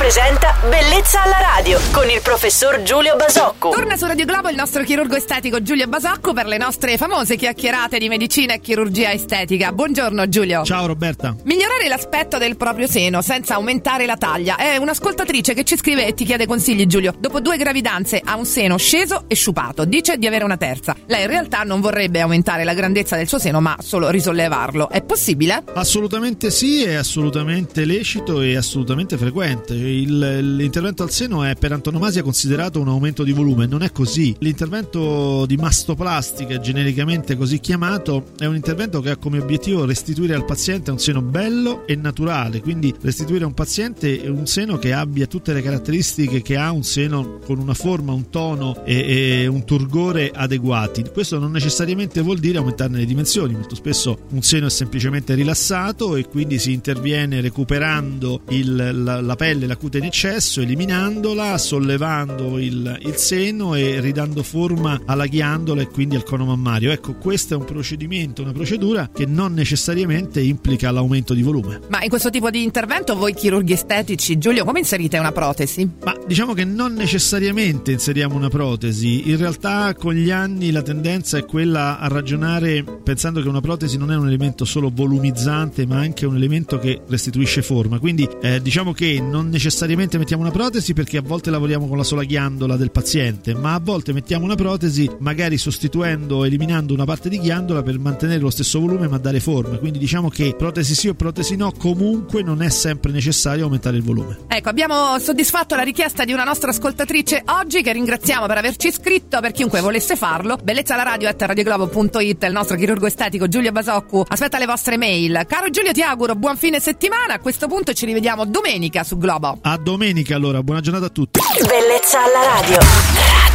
presenta Bellezza alla radio con il professor Giulio Basocco. Torna su Radio Globo il nostro chirurgo estetico Giulio Basocco per le nostre famose chiacchierate di medicina e chirurgia estetica. Buongiorno Giulio. Ciao Roberta. Migliorare l'aspetto del proprio seno senza aumentare la taglia. È un'ascoltatrice che ci scrive e ti chiede consigli, Giulio. Dopo 2 gravidanze ha un seno sceso e sciupato. Dice di avere una terza. Lei in realtà non vorrebbe aumentare la grandezza del suo seno, ma solo risollevarlo. È possibile? Assolutamente sì, è assolutamente lecito e assolutamente frequente. L'intervento al seno è per antonomasia considerato un aumento di volume. Non è così. L'intervento di mastoplastica, genericamente così chiamato, è un intervento che ha come obiettivo restituire al paziente un seno bello e naturale, quindi restituire a un paziente un seno che abbia tutte le caratteristiche che ha un seno con una forma, un tono e un turgore adeguati. Questo non necessariamente vuol dire aumentarne le dimensioni. Molto spesso un seno è semplicemente rilassato e quindi si interviene recuperando la pelle, la cute in eccesso, eliminandola, sollevando il seno e ridando forma alla ghiandola e quindi al cono mammario. Ecco, questo è un procedimento, una procedura che non necessariamente implica l'aumento di volume. Ma in questo tipo di intervento voi chirurghi estetici, Giulio, come inserite una protesi? Ma diciamo che non necessariamente inseriamo una protesi. In realtà con gli anni la tendenza è quella a ragionare pensando che una protesi non è un elemento solo volumizzante ma anche un elemento che restituisce forma. Quindi diciamo che non necessariamente mettiamo una protesi perché a volte lavoriamo con la sola ghiandola del paziente, ma a volte mettiamo una protesi magari sostituendo, eliminando una parte di ghiandola per mantenere lo stesso volume ma dare forma. Quindi diciamo che protesi sì o protesi no, comunque non è sempre necessario aumentare il volume. Ecco, abbiamo soddisfatto la richiesta di una nostra ascoltatrice oggi, che ringraziamo per averci iscritto. Per chiunque volesse farlo, bellezzalaradio@radioglobo.it. Il nostro chirurgo estetico Giulio Basocco aspetta le vostre mail. Caro Giulio, ti auguro buon fine settimana. A questo punto ci rivediamo domenica su Globo. A domenica allora, buona giornata a tutti. Bellezza alla radio.